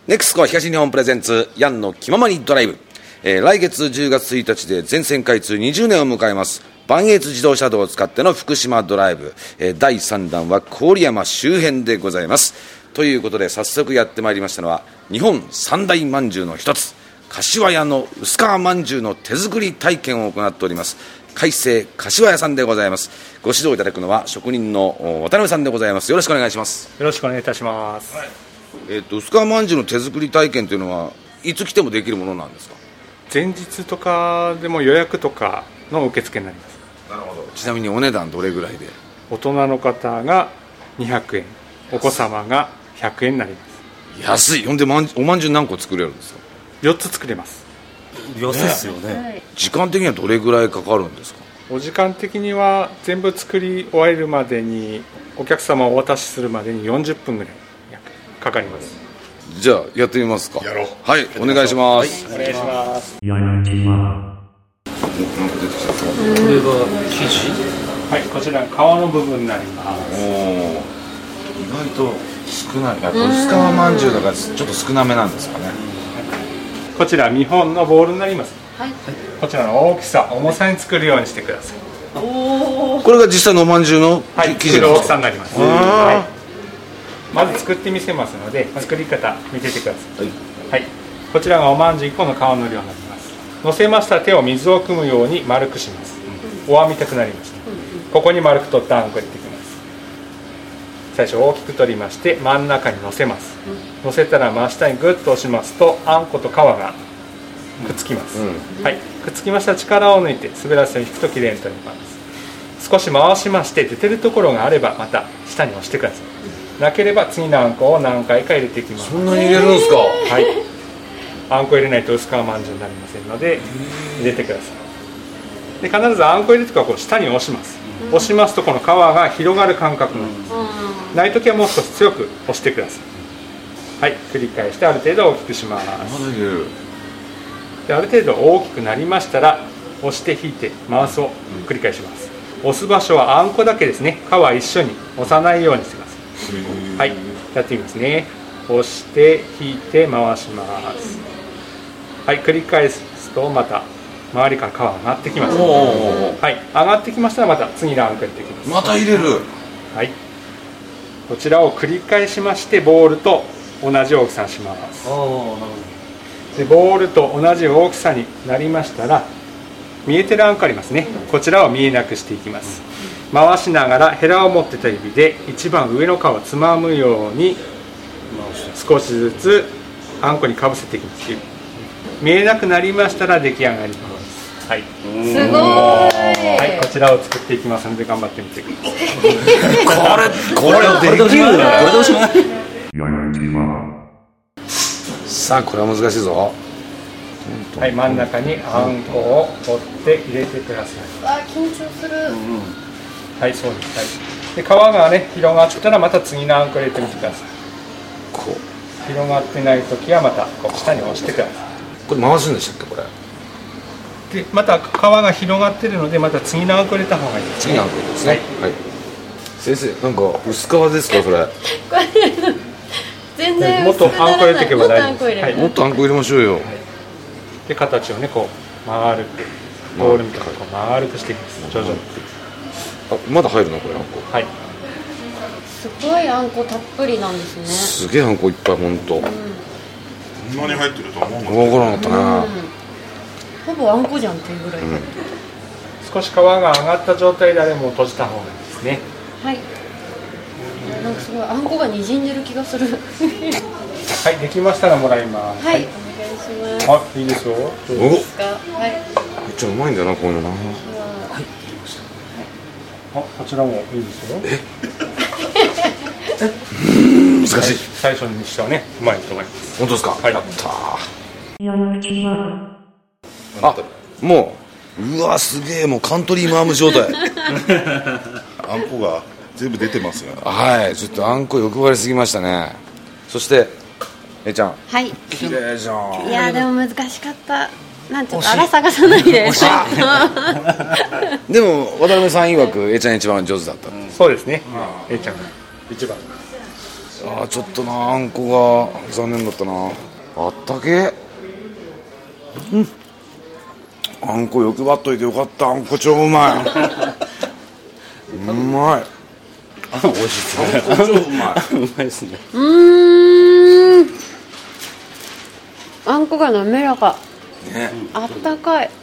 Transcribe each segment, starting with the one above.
ネクスコ東日本プレゼンツヤンの気ままにドライブ、来月10月1日で全線開通20年を迎えます磐越自動車道を使っての福島ドライブ、第3弾は郡山周辺でございます。ということで早速やってまいりましたのは日本三大まんじゅうの一つ柏屋の薄皮まんじゅうの手作り体験を行っております海星柏屋さんでございます。ご指導いただくのは職人の渡辺さんでございます。よろしくお願いします。 よろしくお願いいたします。 薄皮まんじゅうの手作り体験というのはいつ来てもできるものなんですか？ 前日とかでも予約とかの受付になります。 なるほど。ちなみにお値段どれぐらいで？ 大人の方が200円、お子様が100円になります。 安い。ほんでおまんじゅう何個作れるんですか ？4つ作れます。 安いですよね。 時間的にはどれぐらいかかるんですか？ お時間的には全部作り終えるまでにお客様をお渡しするまでに40分ぐらいかかります。 じゃあやってみますか。 やろう。 はい、お願いします。 はい、お願いします。 なんか出てきた。 これが生地？ はい、こちら皮の部分になります。 意外と少ない。薄皮まんじゅうだからちょっと少なめなんですかね。 こちら見本のボールになります。はい、こちらの大きさ、重さに作るようにしてください。 これが実際のおまんじゅうの生地の大きさになります。はい、まず作ってみせますので作り方見ててください。はい、こちらがおまんじゅう1個の皮の量になります。乗せました手を水を汲むように丸くします。お椀みたくなりました。ここに丸く取ったあんこを入れていきます。最初大きく取りまして真ん中に乗せます。乗せたら真下にグッと押しますとあんこと皮がくっつきます。はい、くっつきましたら力を抜いて滑らせに引くときれいに取ります。少し回しまして出てるところがあればまた下に押してください。なければ次のあんこを何回か入れていきます。 そんなに入れるんですか？ はい、あんこ入れないと薄皮まんじゅうになりませんので入れてください。で必ずあんこ入れるときはこう下に押します。押しますとこの皮が広がる感覚になります。ないときはもう少し強く押してください。はい、繰り返してある程度大きくします。である程度大きくなりましたら押して引いて回すを繰り返します。押す場所はあんこだけですね。皮一緒に押さないようにしてください。はい、やってみますね。押して引いて回します。はい、繰り返すとまた周りから皮が上がってきます。はい、上がってきましたらまた次のあんこ入れていきます。 また入れる。 はい、こちらを繰り返しましてボールと同じ大きさにします。でボールと同じ大きさになりましたら見えてるあんこありますね。こちらを見えなくしていきます。回しながらヘラを持ってた指で一番上の皮をつまむように少しずつあんこにかぶせていきます。見えなくなりましたら出来上がります。はい、 すごい。 はい、こちらを作っていきますので頑張ってみてください。 これできる。 これでおしまい。 さあこれは難しいぞ。 はい、真ん中にあんこを取って入れてください。 緊張する。 はい、そうです。はい、で皮がね広がったらまた次のあんこ入れてみてください。 こう広がってない時はまたこう下に押してください。 これ回すんでしたっけこれ？ でまた皮が広がってるのでまた次のあんこ入れた方がいいですね。 次のあんこですね。はい。先生なんか薄皮ですかそれ？ これ全然もっとあんこ入れていけば大丈夫です。はい、 もっとあんこ入れましょうよ。 で形をねこう丸くボールみたいにこう丸くしていきます。徐々に。 まだ入るのこれあんこ？ はい。 すごいあんこたっぷりなんですね。 すげえあんこいっぱい本当。 こんなに入ってるとは思うの？ 分からなかったな。 ほぼあんこじゃんっていうぐらい。 少し皮が上がった状態であれもう閉じた方がいいですね。 はい。なんかすごいあんこが滲んでる気がする。 はい、できましたらもらいます。 はい、お願いします。 あ、いいですよ。 おはい。 めっちゃうまいんだよなこういうのな。 あ、こちらもいいですよ。 難しい。 最初にしてはね、うまいと思います。 本当ですか？ はい。 やったー。あ、もううわすげえもうカントリーマーム状態。 あんこが全部出てますよね。 はい、ちょっとあんこ欲張りすぎましたね。そしてちゃん。 はい。 綺麗じゃん。 いやでも難しかった。なんていうかあら探さないで。 でも渡辺さん曰くちゃん一番上手だった。 そうですね。ちゃんが一番。 ちょっとな、あんこが残念だったな。あったけ。あんこ欲張っといてよかった。あんこ超うまい。うまい。 美味しいですね。 あんこ超うまい。 うまいですね。 あんこが滑らか、 ね、 あったかい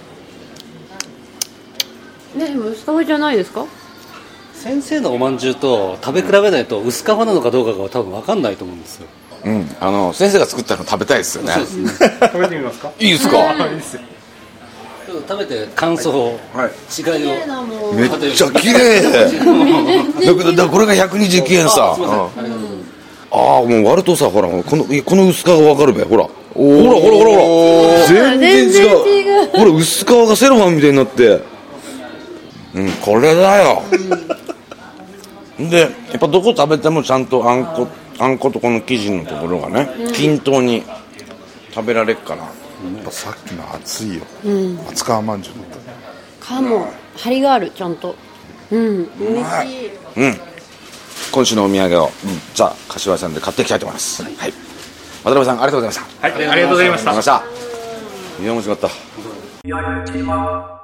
ね。でも薄皮じゃないですか？ 先生のおまんじゅうと食べ比べないと薄皮なのかどうかが多分分かんないと思うんですよ。 先生が作ったの食べたいですよね。 そうですね。 食べてみますか？ いいですか？ いいですよ。 ちょっと食べて感想を、 はい違いを。 めっちゃ綺麗。だからこれが129円さ。もう割るとさ、ほらこの薄皮が分かるべ。ほらほら全然違う。ほら薄皮がセロファンみたいになって、これだよ。でやっぱどこ食べてもちゃんとあんことこの生地のところがね、均等に食べられっから。 やっぱさっきの熱いよ、厚皮まんじゅうだったね。 皮も張りがある、ちゃんと。美味しい。 今週のお土産を、じゃあ柏さんで買っていきたいと思います。はい、渡辺さんありがとうございました。 はい、ありがとうございました。 いや面白かった。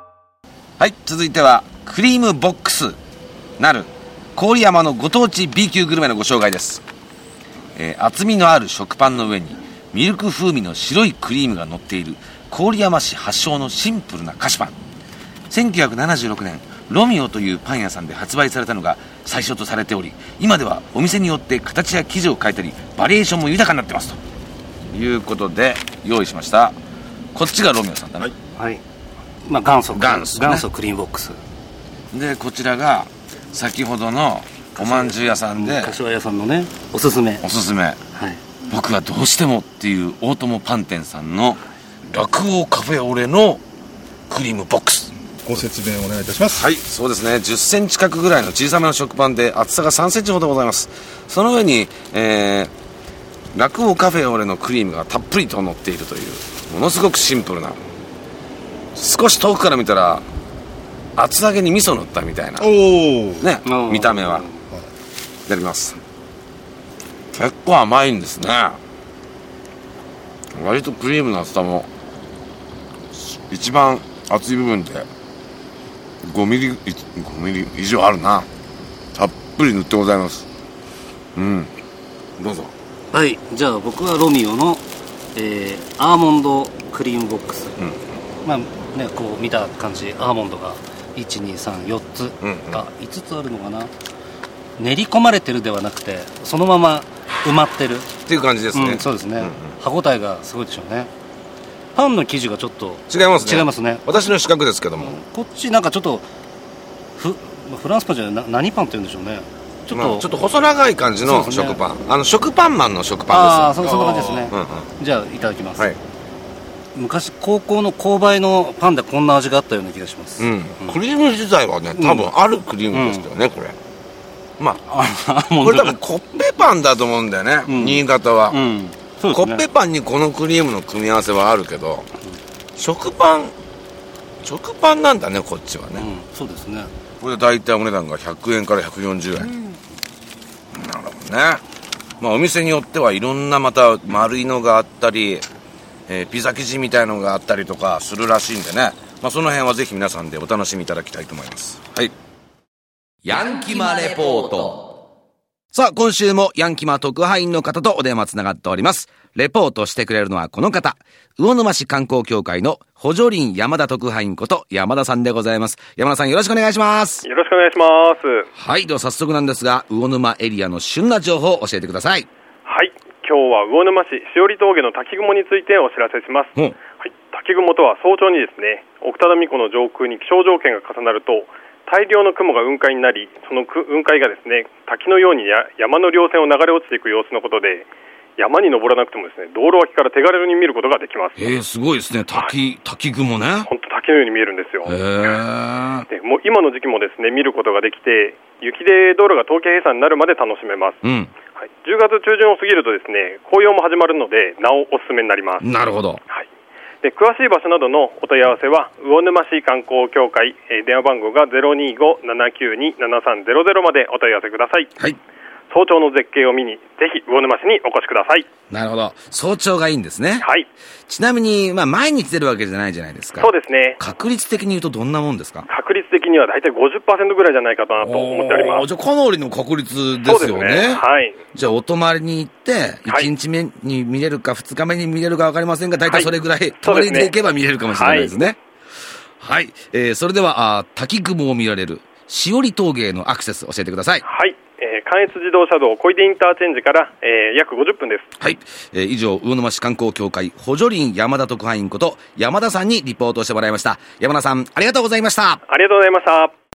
はい、続いてはクリームボックスなる郡山のご当地 B 級グルメのご紹介です。厚みのある食パンの上にミルク風味の白いクリームが乗っている郡山市発祥のシンプルな菓子パン。1976年ロミオというパン屋さんで発売されたのが最初とされており、今ではお店によって形や生地を変えたりバリエーションも豊かになってますということで用意しました。こっちがロミオさんだね。 はい。元祖クリームボックスで、こちらが先ほどのおまんじゅう屋さんで柏屋さんのね、おすすめ、 はい、僕がどうしてもっていう大友パン店さんの落王カフェオレのクリームボックス。 ご説明お願いいたします。 はい、そうですね。10センチ角ぐらいの小さめの食パンで厚さが3センチほどございます。その上に、落王カフェオレのクリームがたっぷりと乗っているというものすごくシンプルな、少し遠くから見たら厚揚げに味噌塗ったみたいなね、見た目は。いただきます。結構甘いんですね。割とクリームの厚さも一番厚い部分で5ミリ以上あるな。たっぷり塗ってございます。どうぞ。 はい、じゃあ僕はロミオの、アーモンドクリームボックス、こう見た感じアーモンドが123つか5つあるのかな。練り込まれてるではなくてそのまま埋まってるっていう感じですね。 そうですね、歯ごたえがすごいでしょうね。パンの生地がちょっと違いますね。私の四角ですけども、 こっちなんかちょっとフランスパンじゃない、何パンって言うんでしょうね。ちょっと細長い感じの食パン、食パンマンの食パンです。 そんな感じですね。じゃあいただきます。昔高校の購買のパンでこんな味があったような気がします。 クリーム自体はね、多分あるクリームですよね、これ。これ多分コッペパンだと思うんだよね、新潟は。コッペパンにこのクリームの組み合わせはあるけど、食パンなんだね、こっちはね。 そうですね。 これで大体お値段が100円から140円。なるほどね。お店によってはいろんなまた丸いのがあったり、ピザ生地みたいのがあったりとかするらしいんでね、その辺はぜひ皆さんでお楽しみいただきたいと思います。はい。ヤンキマレポート。さあ、今週もヤンキマ特派員の方とお電話つながっております。レポートしてくれるのはこの方、魚沼市観光協会の補助林山田特派員こと山田さんでございます。山田さん、よろしくお願いします。 よろしくお願いします。 はい、では早速なんですが、魚沼エリアの旬な情報を教えてください。 はい、今日は魚沼市しおり峠の滝雲についてお知らせします。はい、滝雲とは早朝にですね、奥多摩湖の上空に気象条件が重なると大量の雲が雲海になり、その雲海がですね、滝のように山の稜線を流れ落ちていく様子のことで、山に登らなくてもですね、道路脇から手軽に見ることができます。 すごいですね。滝雲ね。 本当滝のように見えるんですよ。でもう今の時期もですね、見ることができて、雪で道路が凍結閉鎖になるまで楽しめます。10月中旬を過ぎるとですね、紅葉も始まるので、なおおすすめになります。 なるほど。 で、詳しい場所などのお問い合わせは魚沼市観光協会、電話番号が 025-792-7300 までお問い合わせください。 早朝の絶景を見に、ぜひ魚沼市にお越しください。 なるほど。早朝がいいんですね。 はい。 ちなみに、毎日出るわけじゃないじゃないですか。 そうですね。 確率的に言うとどんなもんですか？ 確率的には大体 50% ぐらいじゃないかなと思っております。 じゃあかなりの確率ですよね。 そうですね。はい。 じゃあお泊まりに行って、1日目に見れるか2日目に見れるか分かりませんが、大体それぐらい、泊まりで行けば見れるかもしれないですね。はい。それでは、滝雲を見られる、しおり峠へのアクセス教えてください。 はい。関越自動車道小出インターチェンジから、約50分です。 はい。以上、魚沼市観光協会補助林山田特派員こと山田さんにリポートしてもらいました。山田さん、ありがとうございました。 ありがとうございました。